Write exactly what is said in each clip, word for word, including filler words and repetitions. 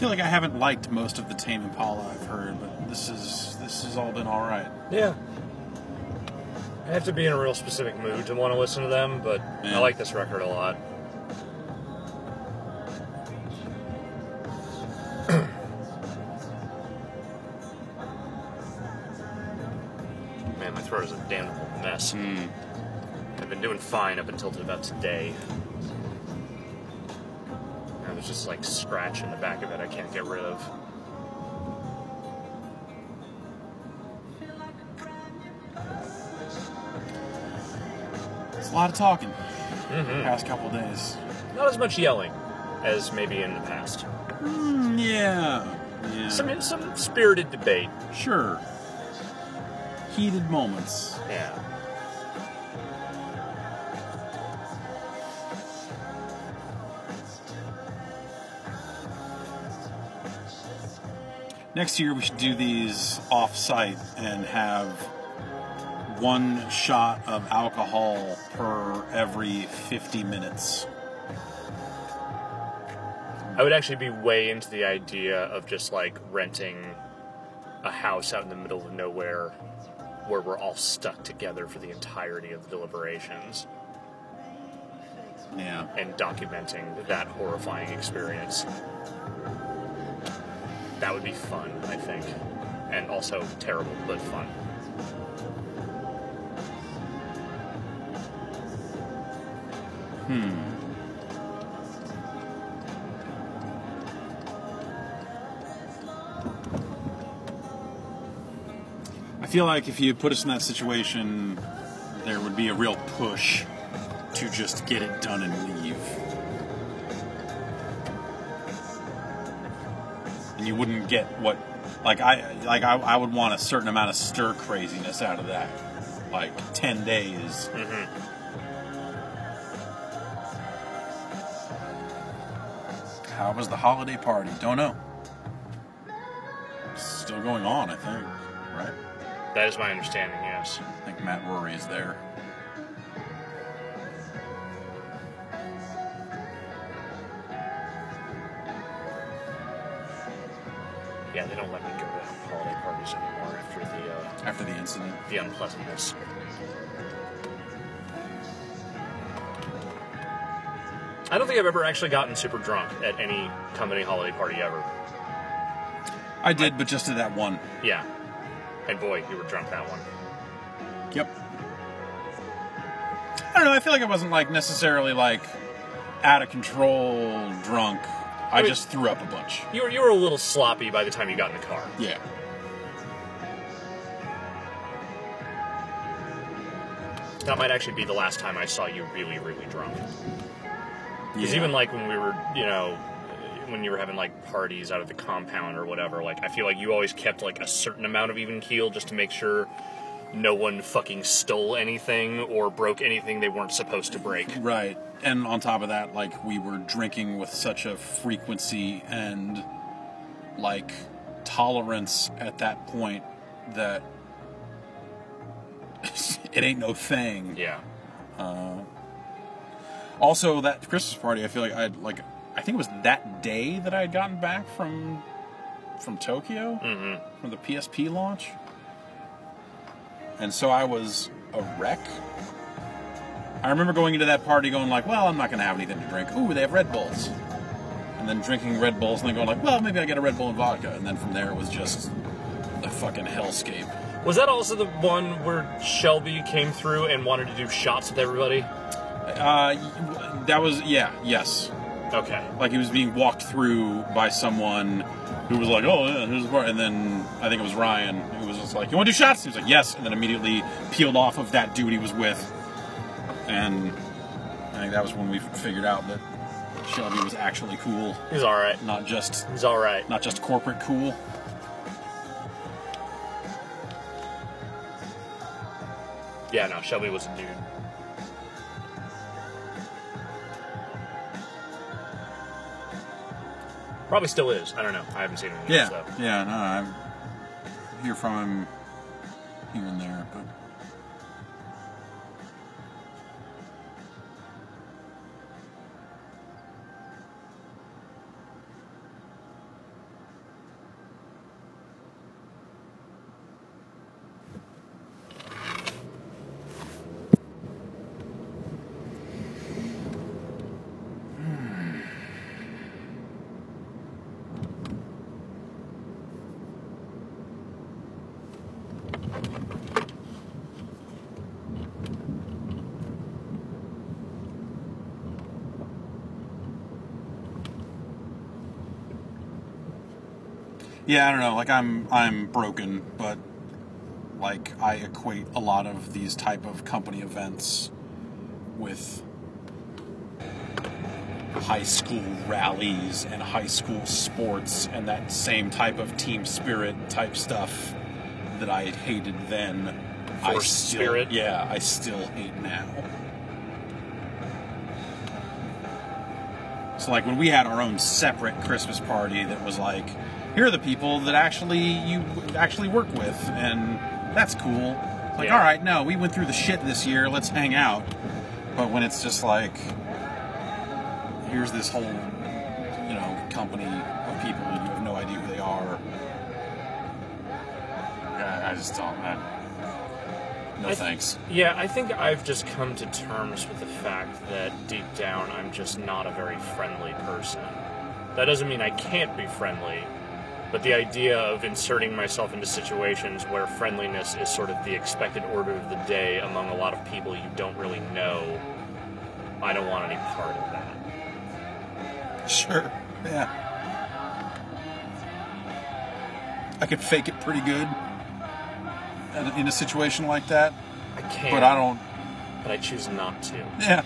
feel like I haven't liked most of the Tame Impala I've heard, but this is this has all been all right. Yeah. I have to be in a real specific mood to want to listen to them, but Yeah. I like this record a lot. Man, my throat is a damnable mess. Mm. I've been doing fine up until about today. And there's just like scratch in the back of it I can't get rid of. It's a lot of talking Mm-hmm. the past couple of days. Not as much yelling as maybe in the past. Mm, yeah. yeah. Some some spirited debate. Sure. Heated moments. Yeah. Next year we should do these off-site and have one shot of alcohol per every fifty minutes. I would actually be way into the idea of just like renting a house out in the middle of nowhere where we're all stuck together for the entirety of the deliberations Yeah. and documenting that horrifying experience. That would be fun, I think. And also terrible, but fun. Hmm. I feel like if you put us in that situation, there would be a real push to just get it done and leave. And you wouldn't get what, like I, like I, I would want a certain amount of stir craziness out of that, like ten days. Mm-hmm. How was the holiday party? Don't know. Still going on, I think. Right? That is my understanding, yes. I think Matt Rory is there. Yeah, they don't let me go to holiday parties anymore after the uh, After the incident. the unpleasantness. I don't think I've ever actually gotten super drunk at any company holiday party ever. I did, but just to that one. Yeah. And boy, you were drunk that one. Yep. I don't know, I feel like I wasn't like necessarily like out of control drunk. I, I mean, just threw up a bunch. You were you were a little sloppy by the time you got in the car. Yeah. That might actually be the last time I saw you really, really drunk. Because Yeah. even like when we were, you know, when you were having like parties out of the compound or whatever, like I feel like you always kept like a certain amount of even keel just to make sure no one fucking stole anything or broke anything they weren't supposed to break. Right. And on top of that, like, we were drinking with such a frequency and, like, tolerance at that point that it ain't no thing. Yeah. Uh, also, that Christmas party, I feel like I'd, like, I think it was that day that I had gotten back from, from Tokyo, Mm-hmm. from the P S P launch. And so I was a wreck. I remember going into that party going like, well, I'm not going to have anything to drink. Ooh, they have Red Bulls. And then drinking Red Bulls and then going like, well, maybe I get a Red Bull and vodka. And then from there it was just a fucking hellscape. Was that also the one where Shelby came through and wanted to do shots with everybody? Uh, that was, yeah, yes. Okay. Like he was being walked through by someone who was like, oh, yeah, here's the bar. And then I think it was Ryan who was just like, you want to do shots? He was like, yes. And then immediately peeled off of that dude he was with. And I think that was when we figured out that Shelby was actually cool. He's alright. Not just He's alright. not just corporate cool. Yeah, no, Shelby was a dude. Probably still is. I don't know. I haven't seen him in Yeah, years, though. yeah, no, I hear from him here and there, but Yeah, I don't know. Like, I'm I'm broken, but like I equate a lot of these type of company events with high school rallies and high school sports and that same type of team spirit type stuff that I hated then. I Forced still, spirit? Yeah, I still hate now. So, like, when we had our own separate Christmas party that was like, here are the people that actually you actually work with, and that's cool. It's like, Yeah. all right, no, we went through the shit this year, let's hang out. But when it's just like, here's this whole, you know, company of people, and you have no idea who they are. I, I just don't, I, no I th- thanks. Yeah, I think I've just come to terms with the fact that deep down I'm just not a very friendly person. That doesn't mean I can't be friendly, but the idea of inserting myself into situations where friendliness is sort of the expected order of the day among a lot of people you don't really know, I don't want any part of that. Sure, yeah. I could fake it pretty good in- in a situation like that, I can, but I don't, but I choose not to. yeah.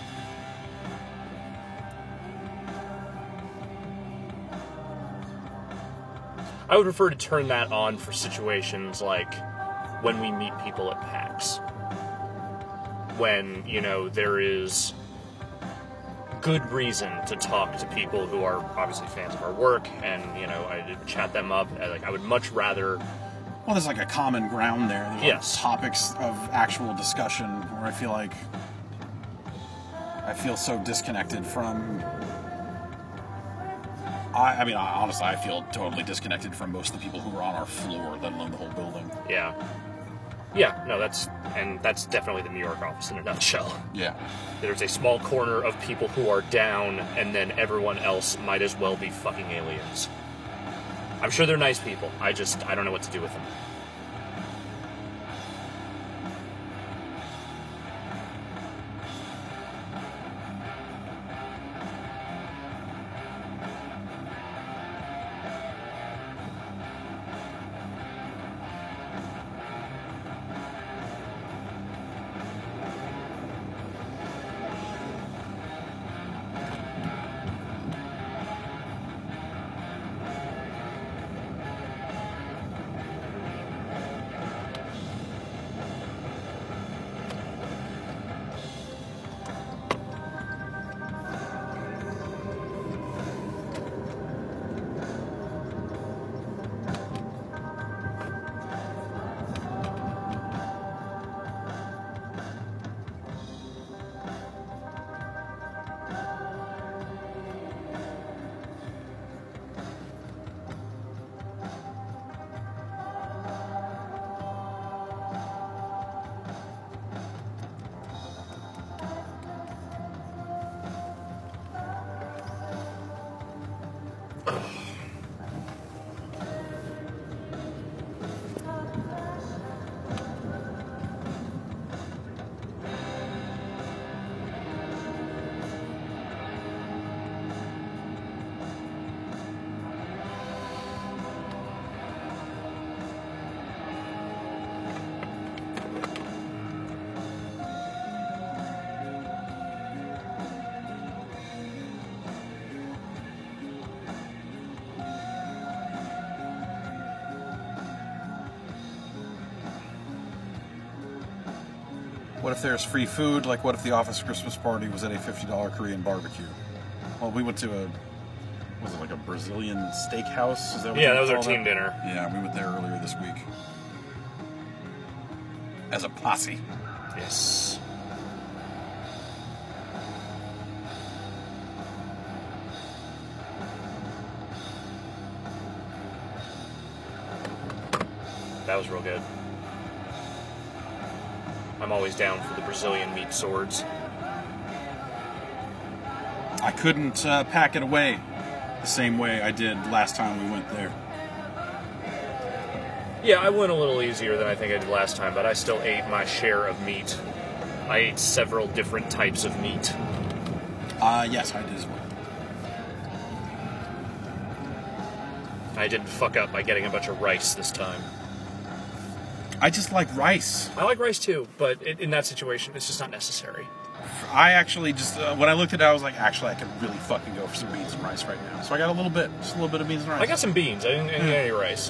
I would prefer to turn that on for situations like when we meet people at PAX. When, you know, there is good reason to talk to people who are obviously fans of our work, and, you know, I chat them up. I, like, I would much rather... Well, there's like a common ground there. There's like Yes. topics of actual discussion where I feel like I feel so disconnected from. I, I mean, I, honestly, I feel totally disconnected from most of the people who are on our floor, let alone the whole building. Yeah. Yeah, no, that's... And that's definitely the New York office in a nutshell. Yeah. There's a small corner of people who are down, and then everyone else might as well be fucking aliens. I'm sure they're nice people. I just, I don't know what to do with them. What if there's free food? Like, what if the office Christmas party was at a fifty dollars Korean barbecue? Well, we went to a, was it like a Brazilian steakhouse? Is that what Yeah, they that was our call team dinner. Yeah, we went there earlier this week. As a posse. Yes. That was real good. I'm always down for the Brazilian meat swords. I couldn't uh, pack it away the same way I did last time we went there. Yeah, I went a little easier than I think I did last time, but I still ate my share of meat. I ate several different types of meat. Uh, yes, I did as well. I didn't fuck up by getting a bunch of rice this time. I just like rice. I like rice too, but it, in that situation, it's just not necessary. I actually just, uh, when I looked at it, I was like, actually, I could really fucking go for some beans and rice right now. So I got a little bit, just a little bit of beans and rice. I got some beans. I didn't, I didn't get any rice.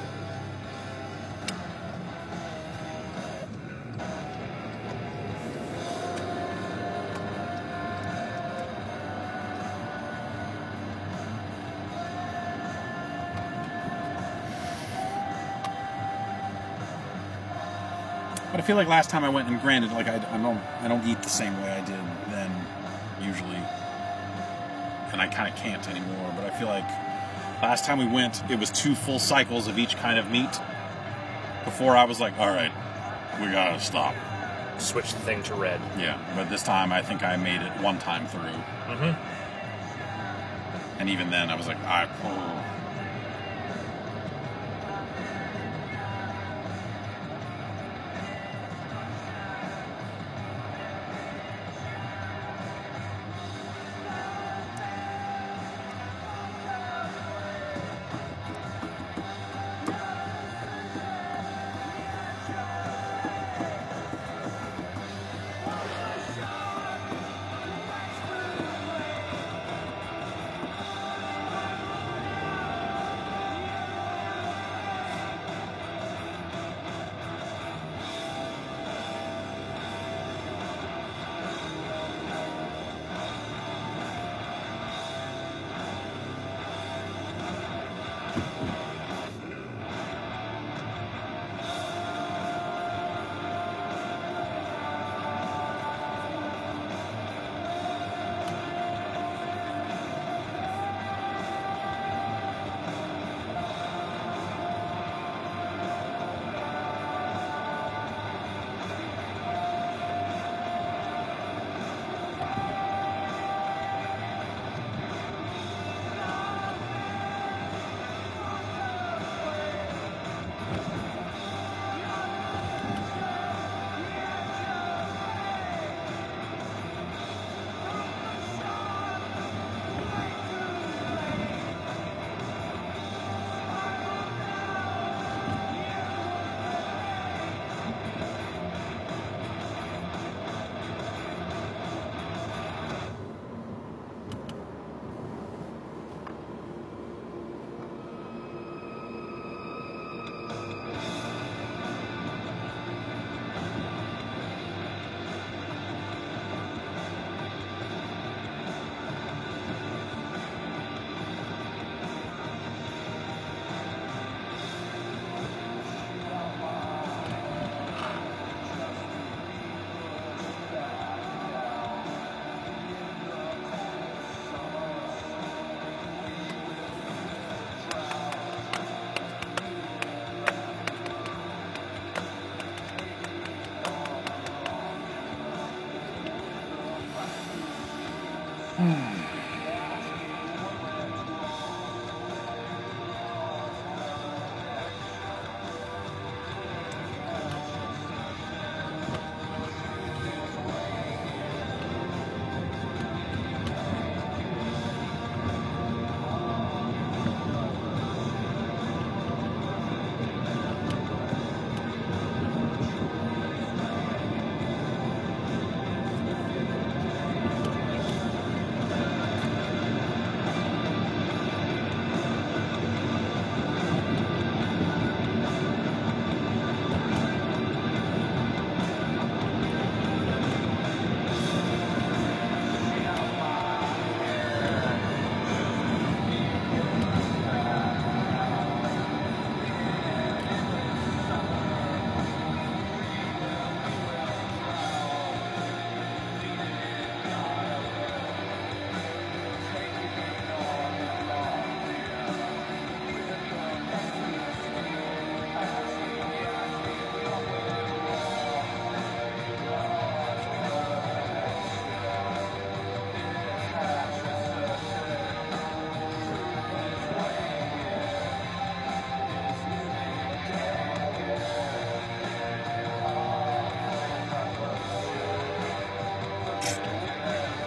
But I feel like last time I went, and granted, like I, I don't, I don't eat the same way I did then, usually, and I kind of can't anymore. But I feel like last time we went, it was two full cycles of each kind of meat. Before I was like, all right, we gotta stop. Switch the thing to red. Yeah, but this time I think I made it one time through. Mm-hmm. And even then, I was like, I. Oh.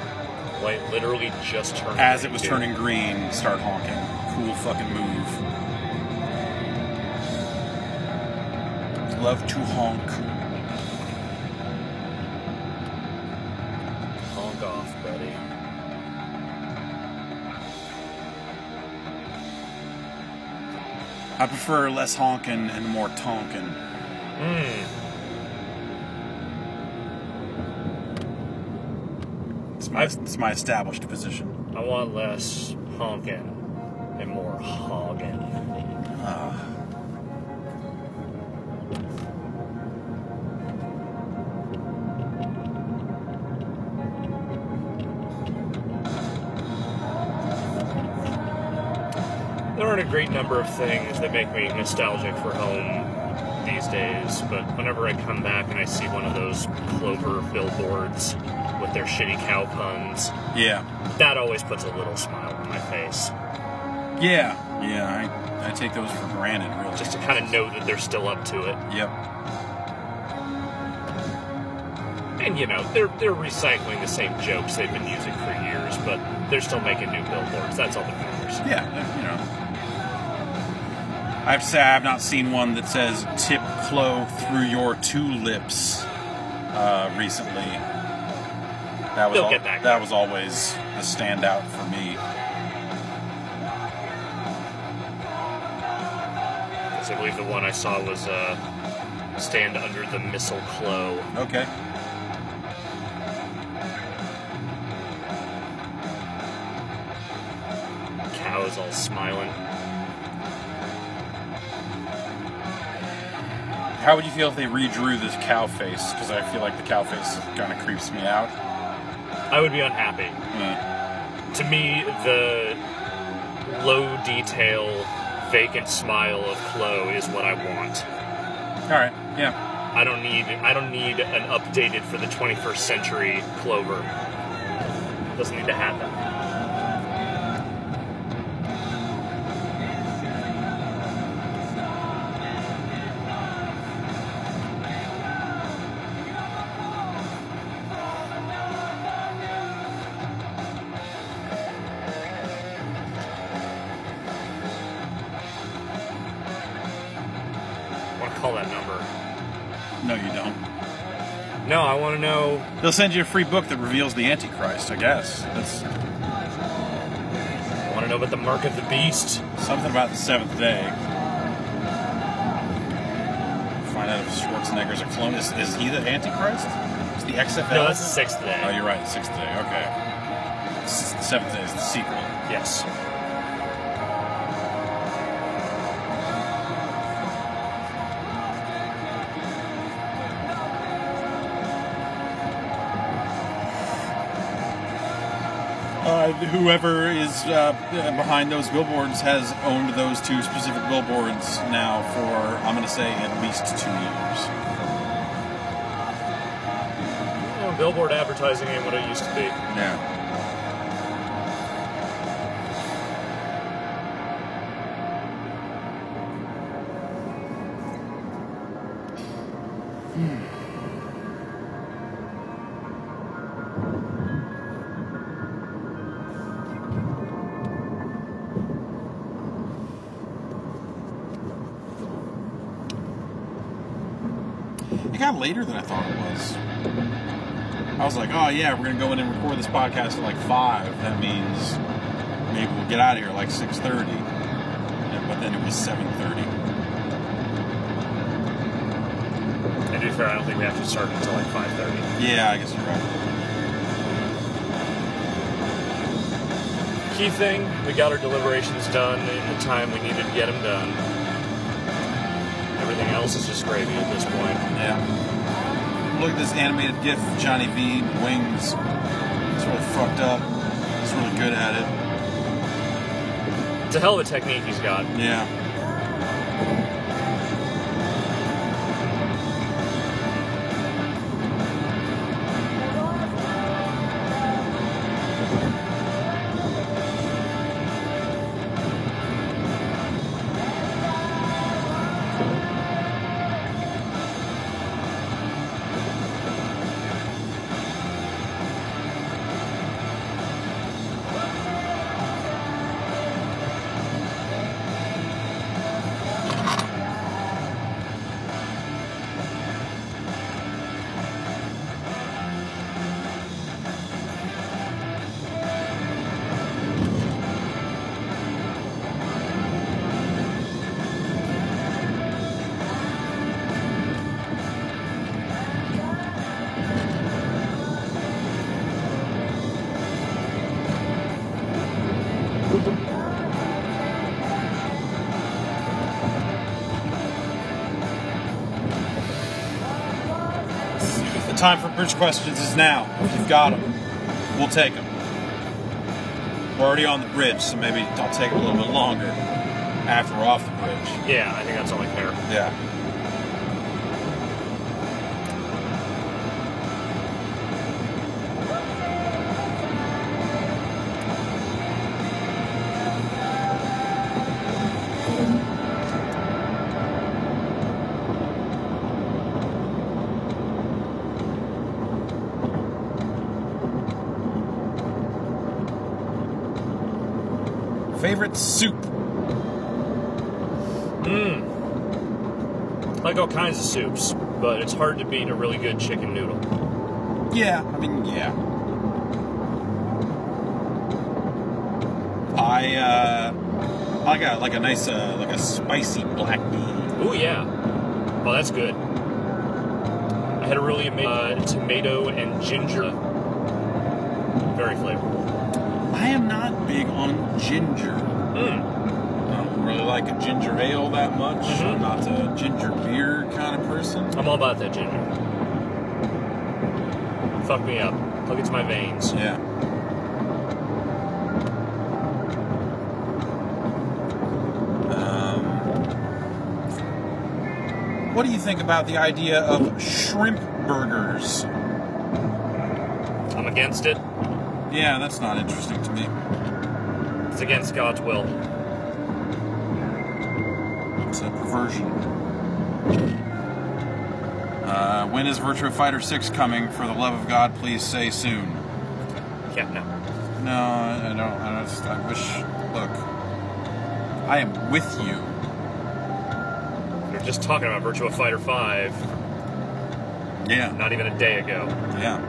Light literally just turned As it was green. turning green, start honking. Cool fucking move. love to honk. Honk off, buddy. I prefer less honking and more tonking. Hmm. It's my, it's my established position. I want less honking and more hogging. Uh, There aren't a great number of things that make me nostalgic for home these days, but whenever I come back and I see one of those Clover billboards with their shitty cow puns, yeah. that always puts a little smile on my face. Yeah. Yeah, I, I take those for granted, really. Just to kind of know that they're still up to it. Yep. And, you know, they're they're recycling the same jokes they've been using for years, but they're still making new billboards. That's all that matters. Yeah, you know. I have to say, I have not seen one that says "tip Chloe through your tulips" uh, recently. That was They'll al- get that. that was always the standout for me. I believe the one I saw was uh, "Stand Under the Missile Chloe." Okay. Cows all smiling. How would you feel if they redrew this cow face? Because I feel like the cow face kind of creeps me out. I would be unhappy. Mm. To me, the low detail, vacant smile of Chloe is what I want. All right. Yeah. I don't need I don't need an updated for the twenty-first century Clover. Doesn't need to happen. I want to call that number. No, you don't. No, I want to know. They'll send you a free book that reveals the Antichrist, I guess. That's I want to know about the mark of the beast. something about the seventh day. Find out if Schwarzenegger's a clone. Is, is he the Antichrist? Is the X F L? No, that's the sixth day. Oh, you're right. Sixth day. Okay. S- Seventh day is the sequel. Yes. Uh, whoever is uh, behind those billboards has owned those two specific billboards now for, I'm going to say, at least two years. Well, billboard advertising ain't what it used to be. Yeah. It got later than I thought it was. I was like, oh yeah, we're going to go in and record this podcast at like five. That means maybe we'll get out of here at like six thirty. But then it was seven thirty. And to be fair, I don't think we have to start until like five thirty. Yeah, I guess you're right. Key thing, we got our deliberations done in the time we needed to get them done. Everything else is just gravy at this point. Yeah. Look at this animated GIF of Johnny V wings. It's really fucked up. He's really good at it. It's a hell of a technique he's got. Yeah. The time for bridge questions is now. If you've got them, we'll take them. We're already on the bridge, so maybe I'll take it a little bit longer after we're off the bridge. Yeah, I think that's only fair. Yeah. Favorite soup? Mmm. I like all kinds of soups, but it's hard to beat a really good chicken noodle. Yeah, I mean, yeah. I, uh, I like a, like a nice, uh, like a spicy black bean. Ooh, yeah. Oh, that's good. I had a really amazing uh, tomato and ginger. Very flavorful. I am not big on ginger. Mm. I don't really like a ginger ale that much. Mm-hmm. I'm not a ginger beer kind of person. I'm all about that ginger. Fuck me up. Plug into my veins. Yeah. Um, what do you think about the idea of shrimp burgers? I'm against it. Yeah, that's not interesting to me. It's against God's will. It's a perversion. Uh, when is Virtua Fighter six coming? For the love of God, please say soon. Yeah, no. No, I don't. I don't. Just, I wish. Look, I am with you. We were just talking about Virtua Fighter five Yeah. not even a day ago. Yeah.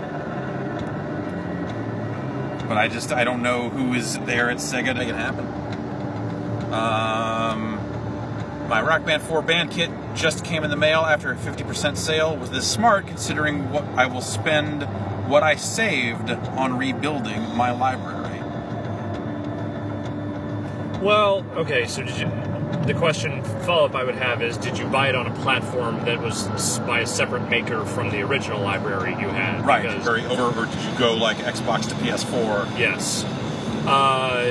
But I just, I don't know who is there at Sega to make it happen. Um, my Rock Band four band kit just came in the mail after a fifty percent sale. Was this smart, considering what I will spend, what I saved on rebuilding my library? Well, okay, so did you... The question, follow-up I would have is, did you buy it on a platform that was by a separate maker from the original library you had? Right, Because- very over, or did you go like Xbox to P S four? Yes. Uh,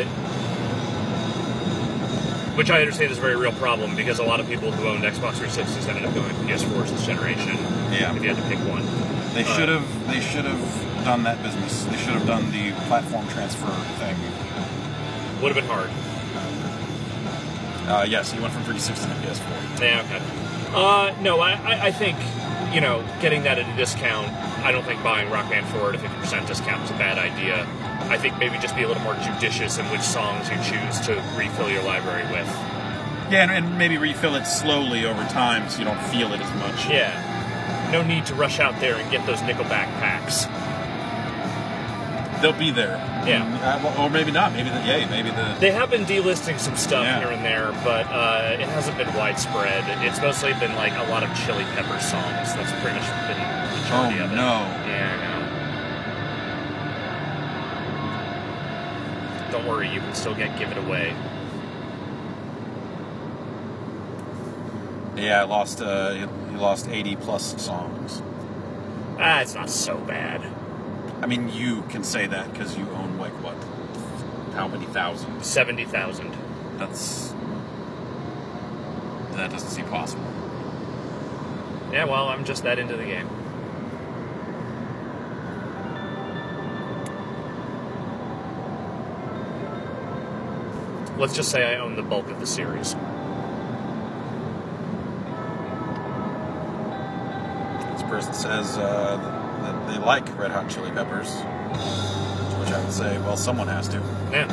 which I understand is a very real problem, because a lot of people who owned Xbox three sixties ended up going to P S fours this generation. Yeah. If you had to pick one. They Uh, should have, they should have done that business. They should have done the platform transfer thing. Would have been hard. Uh, yes, he went from three sixty to P S four. Yeah, okay. Uh, no, I, I, I think, you know, getting that at a discount, I don't think buying Rock Band four at a fifty percent discount is a bad idea. I think maybe just be a little more judicious in which songs you choose to refill your library with. Yeah, and, and maybe refill it slowly over time so you don't feel it as much. Yeah. No need to rush out there and get those Nickelback packs. They'll be there. Yeah. Uh, well, or maybe not. Maybe the, yeah, maybe the... They have been delisting some stuff Yeah. here and there, but uh, it hasn't been widespread. It's mostly been like a lot of Chili Pepper songs. That's pretty much been the majority Oh, of it. no. Yeah, I know. Don't worry, you can still get Give It Away. Yeah, I lost, uh, he lost eighty plus songs. Ah, it's not so bad. I mean, you can say that because you own, like, what? How many thousands? seventy thousand. That's... That doesn't seem possible. Yeah, well, I'm just that into the game. Let's just say I own the bulk of the series. This person says uh, that they like Red Hot Chili Peppers. To which I would say, well, someone has to. Yeah.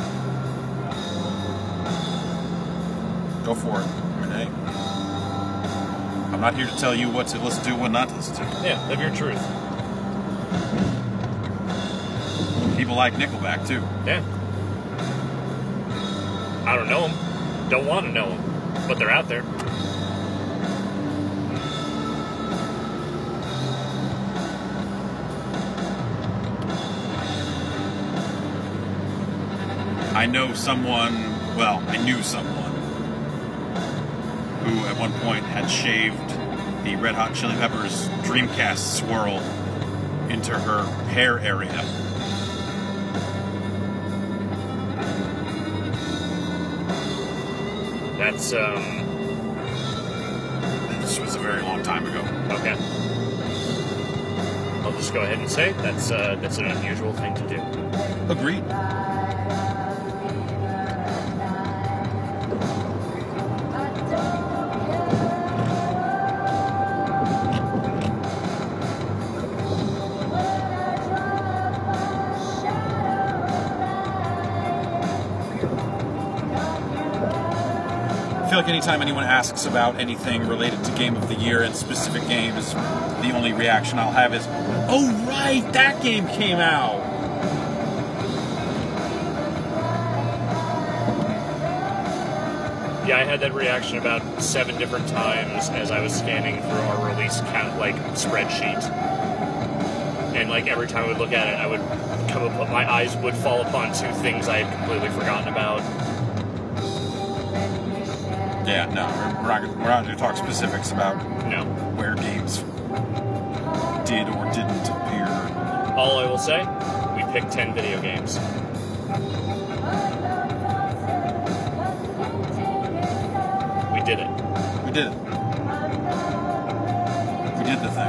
Go for it. I mean, hey. I'm not here to tell you what to listen to, what not to listen to. Yeah, live your truth. People like Nickelback, too. Yeah. I don't know them. Don't want to know them. But they're out there. I know someone, well, I knew someone who at one point had shaved the Red Hot Chili Peppers Dreamcast swirl into her hair area. That's, um... This was a very long time ago. Okay. I'll just go ahead and say that's, uh, that's an unusual thing to do. Agreed. I feel like anytime anyone asks about anything related to Game of the Year and specific games, the only reaction I'll have is, oh right, that game came out! Yeah, I had that reaction about seven different times as I was scanning through our release count, like, spreadsheet. And, like, every time I would look at it, I would come up, my eyes would fall upon two things I had completely forgotten about. Yeah, no, we're, we're not, we're not going to talk specifics about No. where games did or didn't appear. All I will say, we picked ten video games. We did it. We did it. We did the thing.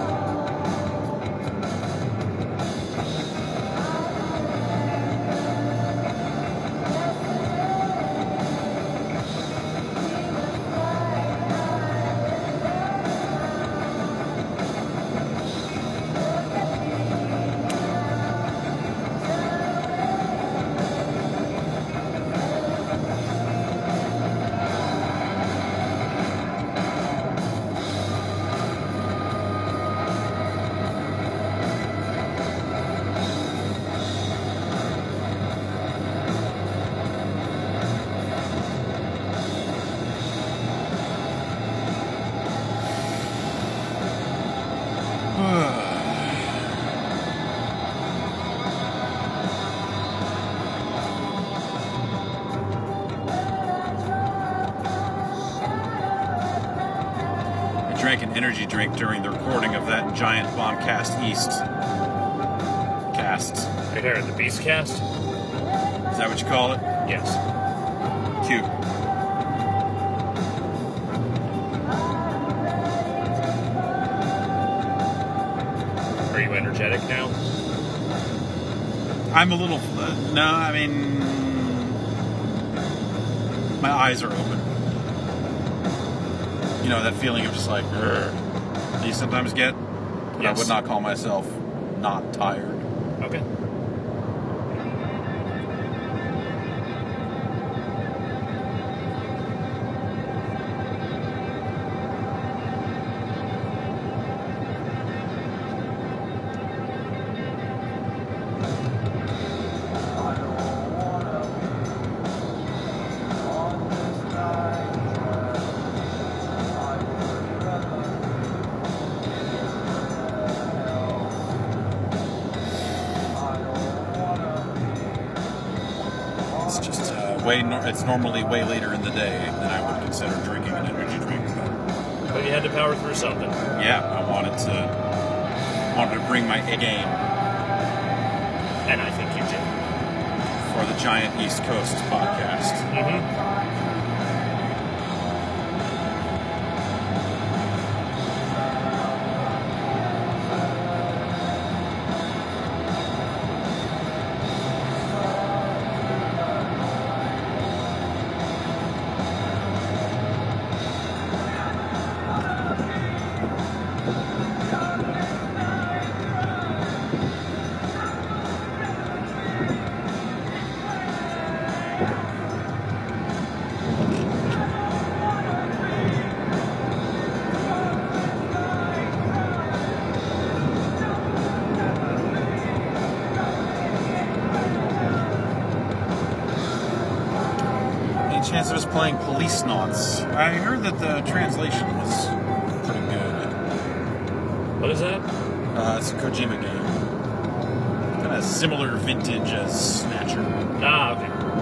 Drank an energy drink during the recording of that giant Bombcast East cast. Right here, the Beast Cast? Is that what you call it? Yes. Cute. Are you energetic now? I'm a little... Uh, no, I mean... My eyes are open. You know, that feeling of just like, that you sometimes get? But Yes. I would not call myself not tired. Okay. It's just uh, way. No- it's normally way later in the day than I would consider drinking an energy drink. But But you had to power through something. yeah, I wanted to wanted to bring my A game And I think you did. for the Giant East Coast podcast. Mm-hmm. Any chance of us playing Police Nauts? I heard that the translation was pretty good. What is that? Uh, it's a Kojima game. Kind of similar vintage as Snatcher. Ah, okay.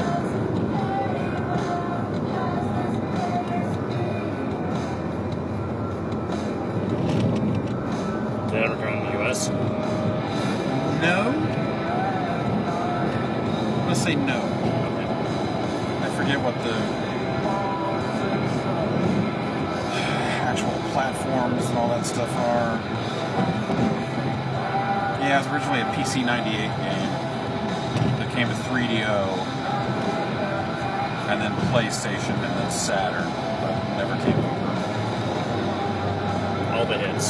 forget what the actual platforms and all that stuff are. Yeah, it was originally a P C ninety-eight game that came with three D O, and then PlayStation, and then Saturn, but never came over. All the hits.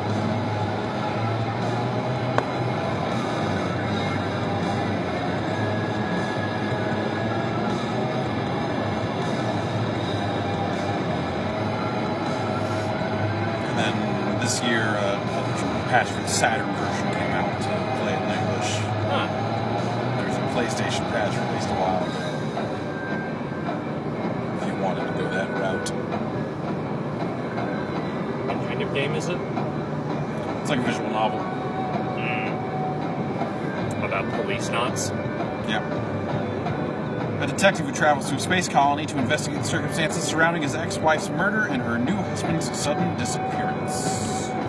And then this year, uh, a patch for the Saturn version came out to play it in English. Huh. There was a PlayStation patch released a while ago. If you wanted to go that route. What kind of game is it? It's like a visual novel. Mm. About police knots? Yeah. A detective who travels to a space colony to investigate the circumstances surrounding his ex-wife's murder and her new husband's sudden disappearance.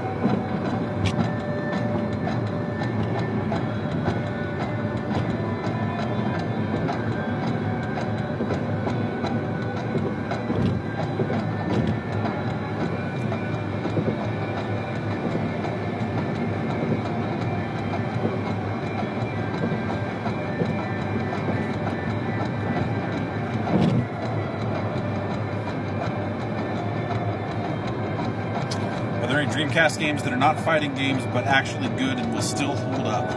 Are there any Dreamcast games that are not fighting games but actually good and will still hold up?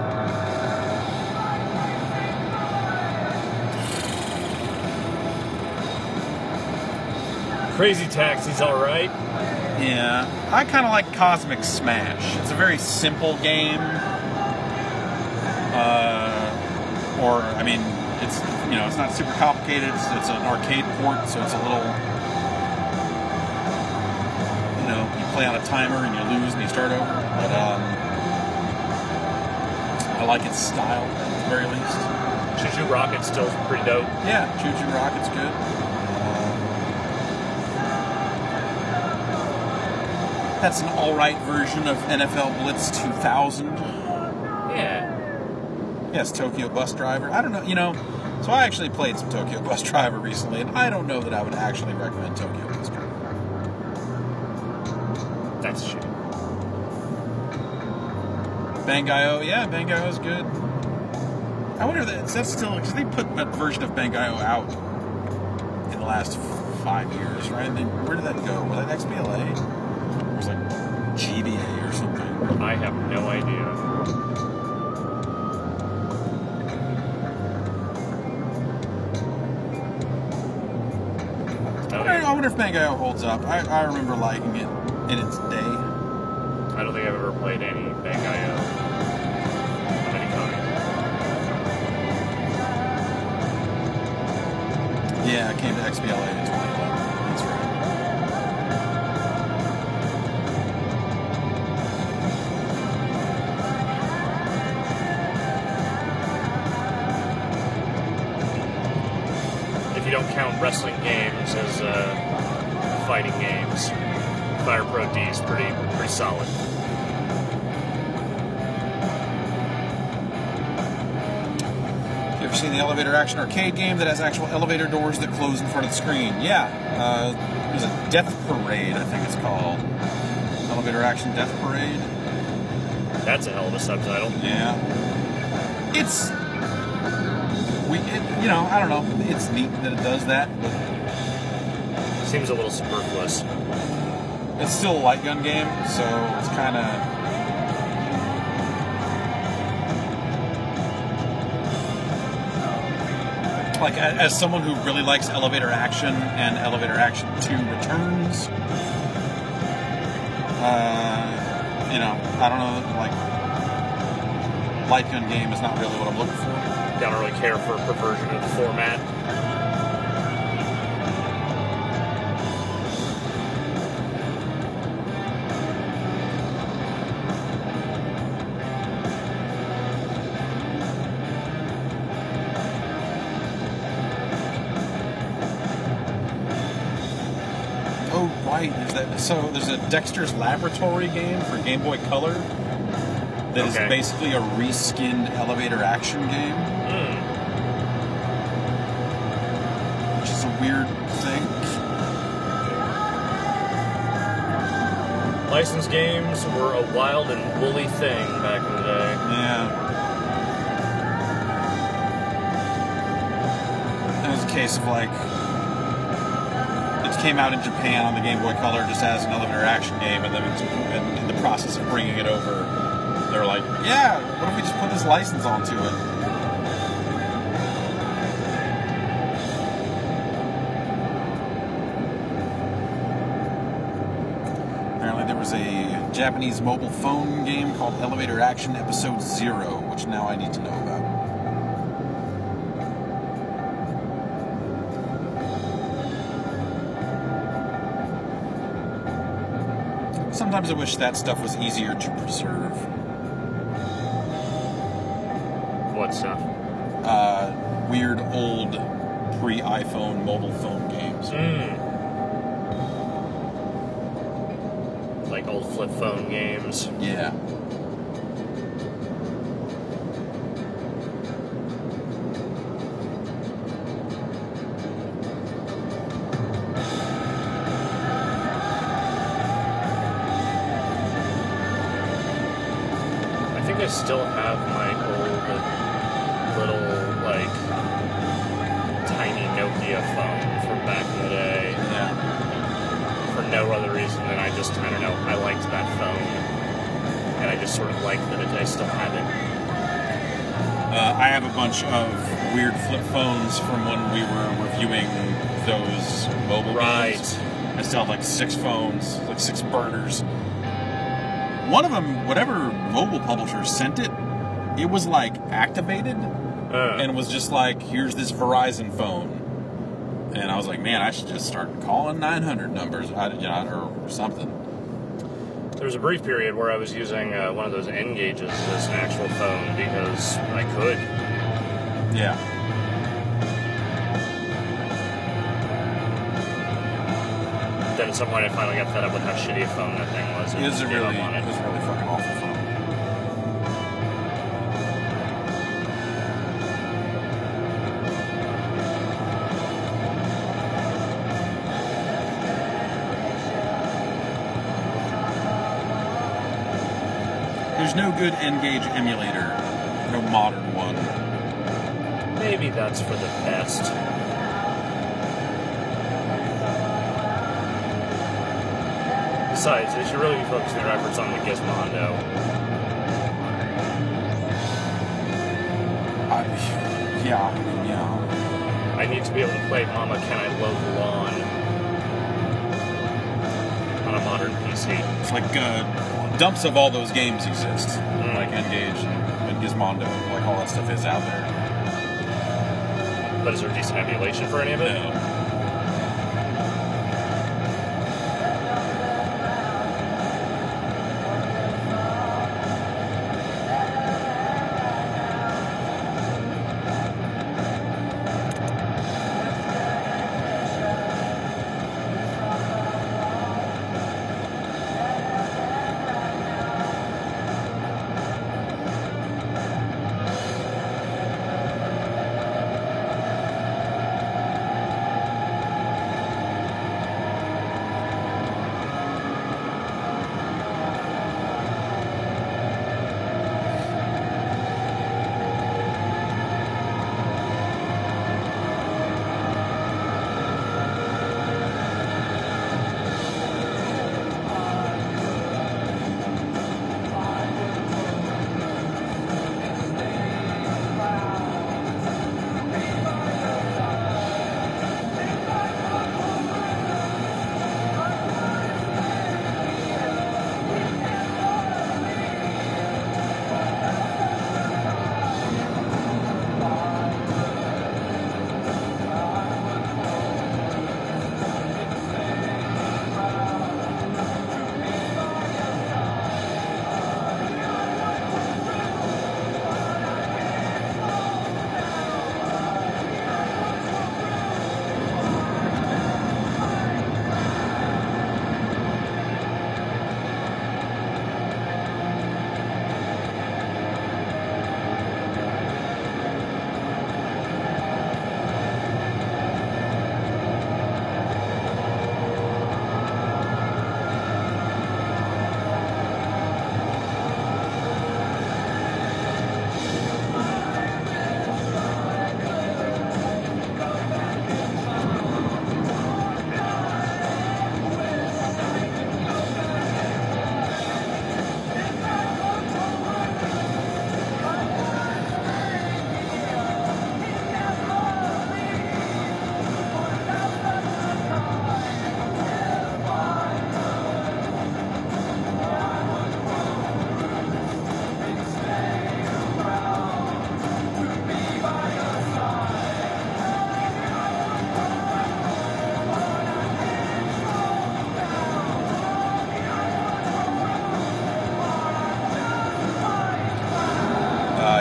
Crazy Taxi's alright. Yeah, I kind of like Cosmic Smash. It's a very simple game. Uh, or, I mean, it's, you know, it's not super complicated. It's, it's an arcade port, so it's a little, you know, you play on a timer and you lose and you start over. But um, I like its style, at the very least. Choo Choo Rocket's still pretty dope. Yeah, Choo Choo Rocket's good. That's an alright version of N F L Blitz two thousand. Yeah. Yes, Tokyo Bus Driver. I don't know, you know, so I actually played some Tokyo Bus Driver recently, and I don't know that I would actually recommend Tokyo Bus Driver. That's a shame. Bangai-O, yeah, Bangai-O's good. I wonder if that's, that's still, because they put that version of Bangai-O out in the last five years, right? And then where did that go? Was that X B L A? Or was it like G B A or something? I have no idea. I wonder, I wonder if Bangai-O holds up. I, I remember liking it in its day. I don't think I've ever played any Bangai-O of any kind. Yeah, it came to X B L A in twenty eleven. That's right. If you don't count wrestling games as uh, fighting games, Fire Pro D is pretty pretty solid. You ever seen the elevator action arcade game that has actual elevator doors that close in front of the screen? Yeah. Uh, there's a Death Parade, I think it's called. Elevator action Death Parade. That's a hell of a subtitle. Yeah. It's... We, it, you know, I don't know. It's neat that it does that, but Seems a little superfluous. it's still a light gun game, so it's kind of... Like, a- as someone who really likes elevator action and Elevator Action two Returns, uh, you know, I don't know, like, light gun game is not really what I'm looking for. Don't really care for perversion of the format. Oh, right. There's that. So there's a Dexter's Laboratory game for Game Boy Color that is Okay. basically a reskinned elevator action game. Hmm. weird thing. Licensed games were a wild and woolly thing back in the day. Yeah. It was a case of like, it came out in Japan on the Game Boy Color just as an elevator action game, and then it's, and in the process of bringing it over, they were like, yeah, what if we just put this license onto it? Apparently there was a Japanese mobile phone game called Elevator Action Episode Zero, which now I need to know about. Sometimes I wish that stuff was easier to preserve. What stuff? Uh, weird old pre-iPhone mobile phone games. Mm. Like old flip phone games. Yeah. I think I still have my old little, like, tiny Nokia phone from back in the day. Yeah. For no other reason than I just, I don't know, I liked that phone. And I just sort of liked that it, I still had it. Uh, I have a bunch of weird flip phones from when we were reviewing those mobile Right. games. I still have like six phones, like six burners. One of them, whatever mobile publisher sent it, it was like activated Uh, and was just like, here's this Verizon phone. And I was like, man, I should just start calling nine hundred numbers, I, you know, or something. there was a brief period where I was using uh, one of those N gauges as an actual phone because I could. Yeah. Then at some point I finally got fed up with how shitty a phone that thing was. and It was a gave really, up on it it. was a really fucking awful phone. There's no good N-Gage emulator, no modern one. Maybe that's for the best. Besides, they should really be focusing their efforts on the Gizmondo. I, yeah, yeah. I need to be able to play Mama Can I Mow the Lawn on a modern P C. It's like uh, dumps of all those games exist, Mm. like N-Gage and, and Gizmondo, like all that stuff is out there. But is there decent emulation for any of it? No.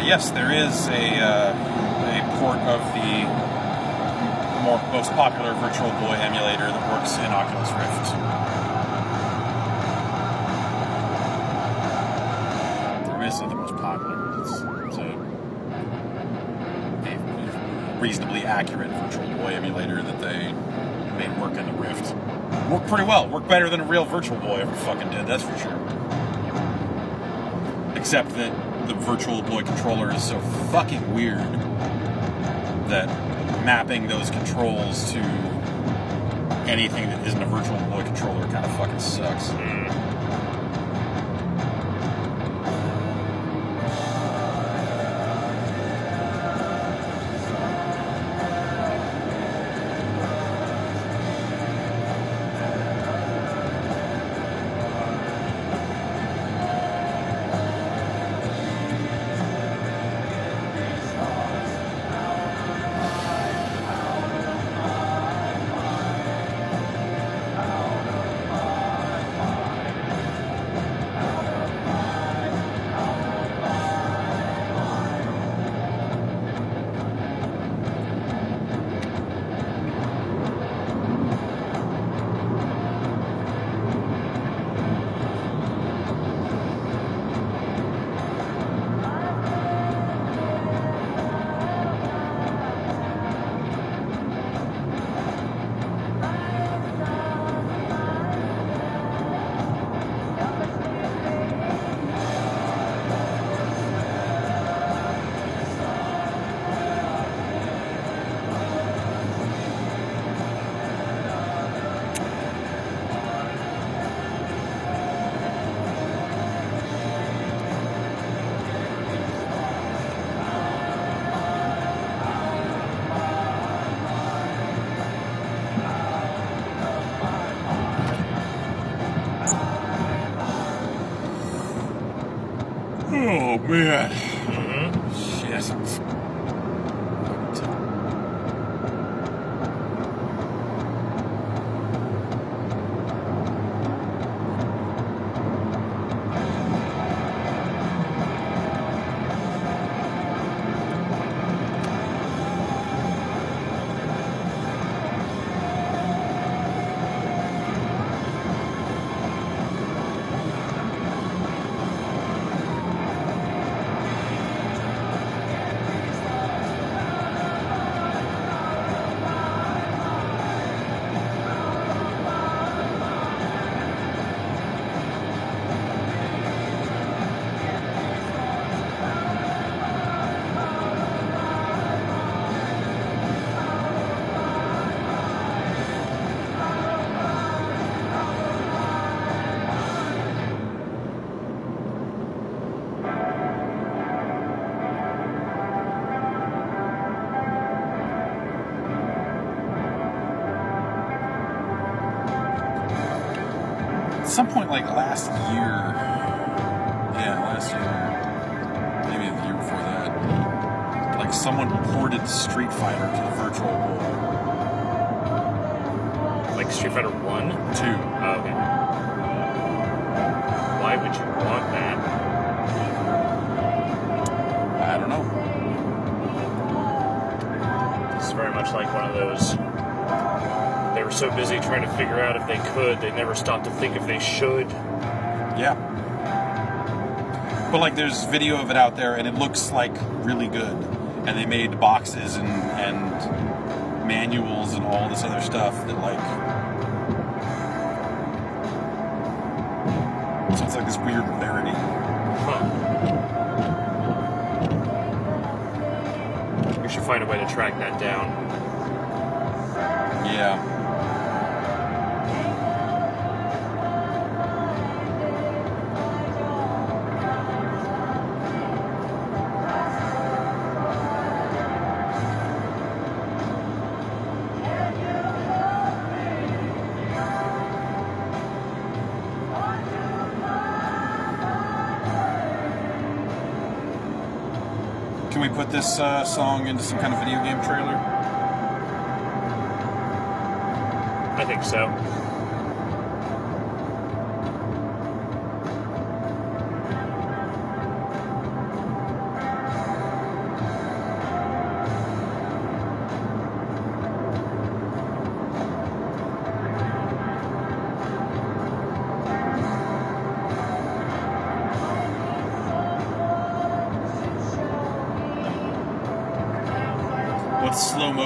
yes, there is a uh, a port of the more most popular Virtual Boy emulator that works in Oculus Rift. I mean, it's not the most popular. It's, it's a, a reasonably accurate Virtual Boy emulator that they made work in the Rift. Worked pretty well. Worked better than a real Virtual Boy ever fucking did, that's for sure. Except that the Virtual Boy controller is so fucking weird that mapping those controls to anything that isn't a Virtual Boy controller kind of fucking sucks. Mm. Oh, man. Mm-hmm. Shit. At some point, like last year, yeah, last year, maybe the year before that, like someone ported Street Fighter to the Virtual Boy. Like Street Fighter one? Two. Oh, okay. Why would you want that? I don't know. It's very much like one of those. They were so busy trying to figure out if they could, they never stopped to think if they should. Yeah. But like, there's video of it out there, and it looks like really good. And they made boxes and and manuals and all this other stuff that like. So it's like this weird rarity. Huh. We should find a way to track that down. Yeah. Can we put this uh, song into some kind of video game trailer? I think so.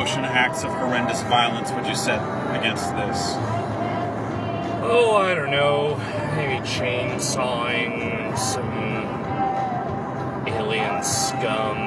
motion acts of horrendous violence would you set against this? Oh, I don't know. Maybe chainsawing some alien scum.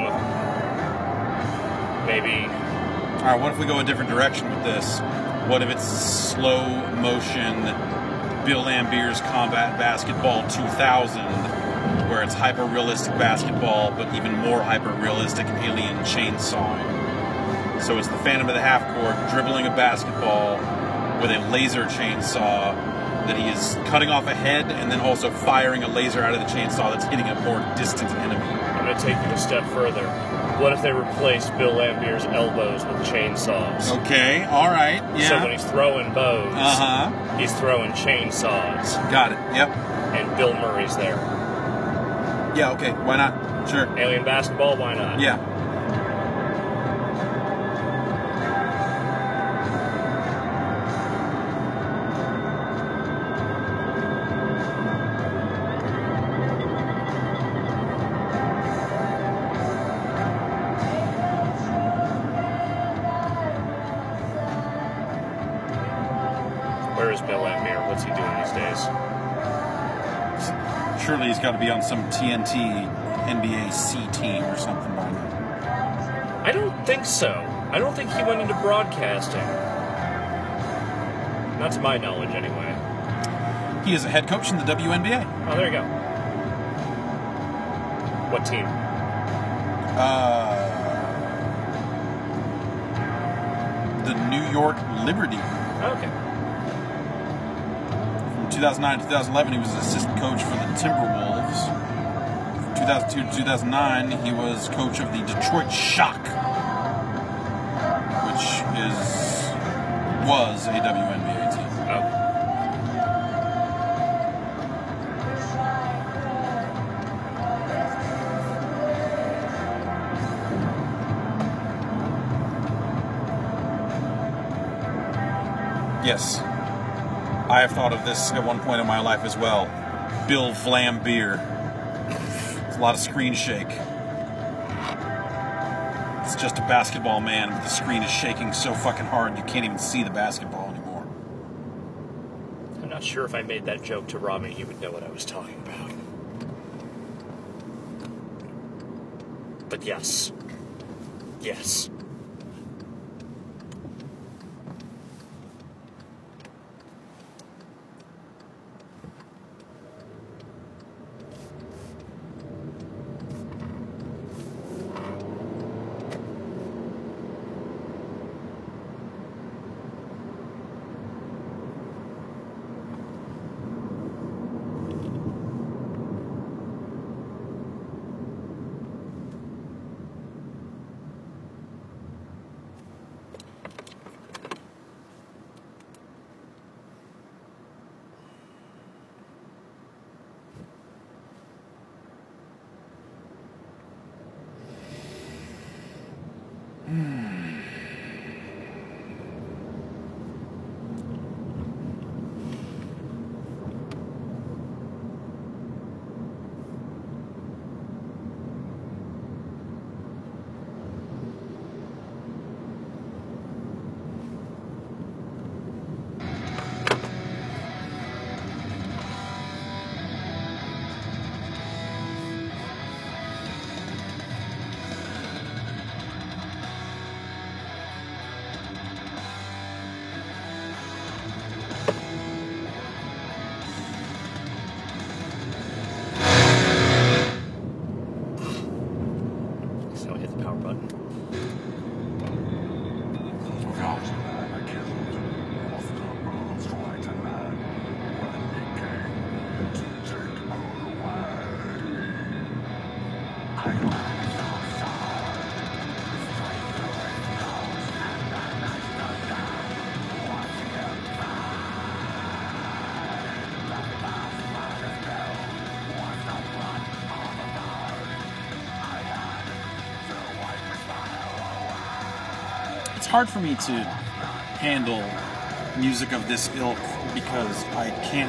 Maybe. Alright, what if we go a different direction with this? What if it's slow motion Bill Lambert's Combat Basketball two thousand, where it's hyper-realistic basketball, but even more hyper-realistic alien chainsawing? So it's the Phantom of the Half-Court dribbling a basketball with a laser chainsaw that he is cutting off a head and then also firing a laser out of the chainsaw that's hitting a more distant enemy. I'm going to take it a step further. What if they replaced Bill Lambert's elbows with chainsaws? Okay, alright, yeah. So when he's throwing bows, uh-huh. he's throwing chainsaws. Got it, yep. And Bill Murray's there. Yeah, okay, why not? Sure. Alien basketball, why not? Yeah. Where is Bill Lambert? What's he doing these days? Surely he's got to be on some T N T N B A C team or something by now. I don't think so. I don't think he went into broadcasting. Not to my knowledge, anyway. He is a head coach in the W N B A. Oh, there you go. What team? Uh, the New York Liberty. Okay. From two thousand nine to two thousand eleven, he was an assistant coach for the Timberwolves. From two thousand two to two thousand nine, he was coach of the Detroit Shock, which is was a W N B A team. Oh. Yes. I have thought of this at one point in my life as well. Bill Flambert. It's a lot of screen shake. It's just a basketball man, but the screen is shaking so fucking hard you can't even see the basketball anymore. I'm not sure if I made that joke to Robbie, he would know what I was talking about. But yes. Yes. It's hard for me to handle music of this ilk because I can't,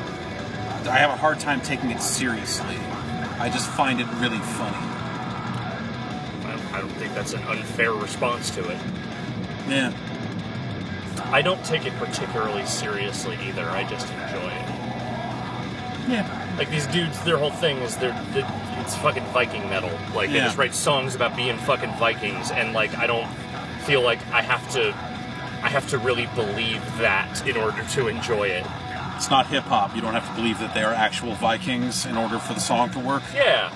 I have a hard time taking it seriously. I just find it really funny. I don't think that's an unfair response to it. Yeah. I don't take it particularly seriously either. I just enjoy it. Yeah. Like, these dudes, their whole thing is they're, they're it's fucking Viking metal. Like, they yeah. just write songs about being fucking Vikings, and, like, I don't feel like I have to I have to really believe that in order to enjoy it. It's not hip-hop. You don't have to believe that they are actual Vikings in order for the song to work. Yeah.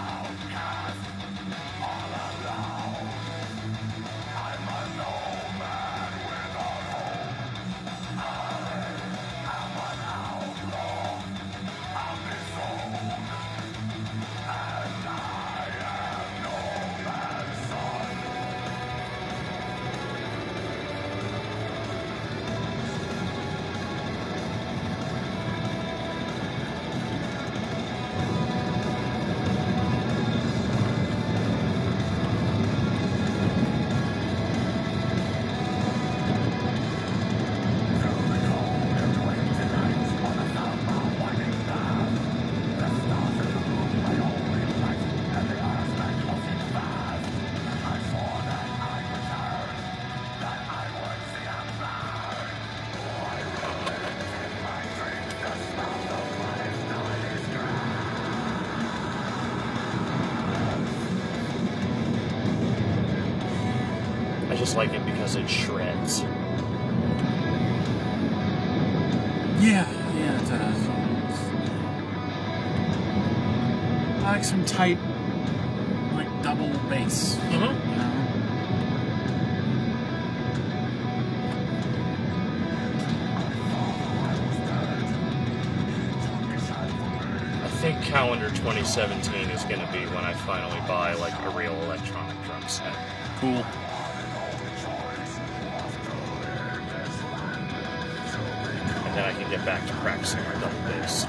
I just like it because it shreds. Yeah, yeah, it does. I like some tight, like, double bass. Mm-hmm. You know? I think calendar twenty seventeen is going to be when I finally buy, like, a real electronic drum set. Cool. And then I can get back to practicing my double bass.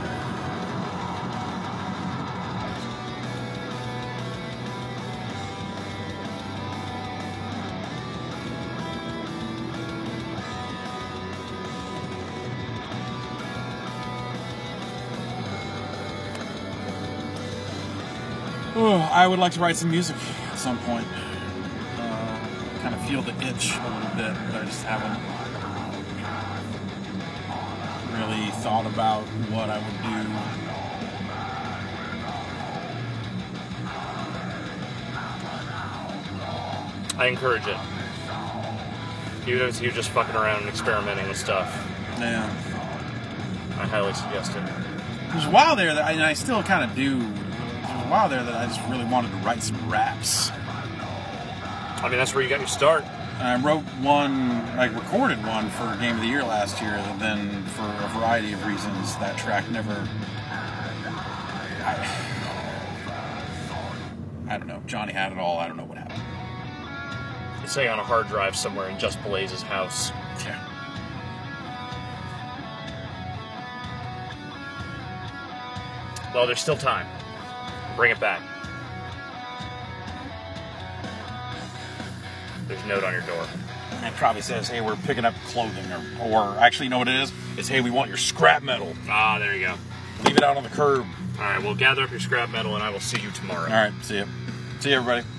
Oh, I would like to write some music at some point. Uh, kind of feel the itch a little bit, but I just haven't really thought about what I would do. I encourage it. Even if you're just fucking around and experimenting with stuff, Yeah. I highly suggest it. There's a while there that I, and I still kind of do. There's a while there that I just really wanted to write some raps. I mean, that's where you got your start. And I wrote one, I recorded one for Game of the Year last year, and then for a variety of reasons, that track never. I, I don't know. Johnny had it all. I don't know what happened. It's say on a hard drive somewhere in Just Blaze's house. Yeah. Well, there's still time. Bring it back. There's a note on your door. It probably says, hey, we're picking up clothing. Or, or actually, you know what it is? It's, hey, we want your scrap metal. Ah, there you go. Leave it out on the curb. All right, well, gather up your scrap metal, and I will see you tomorrow. All right, see you. See you, everybody.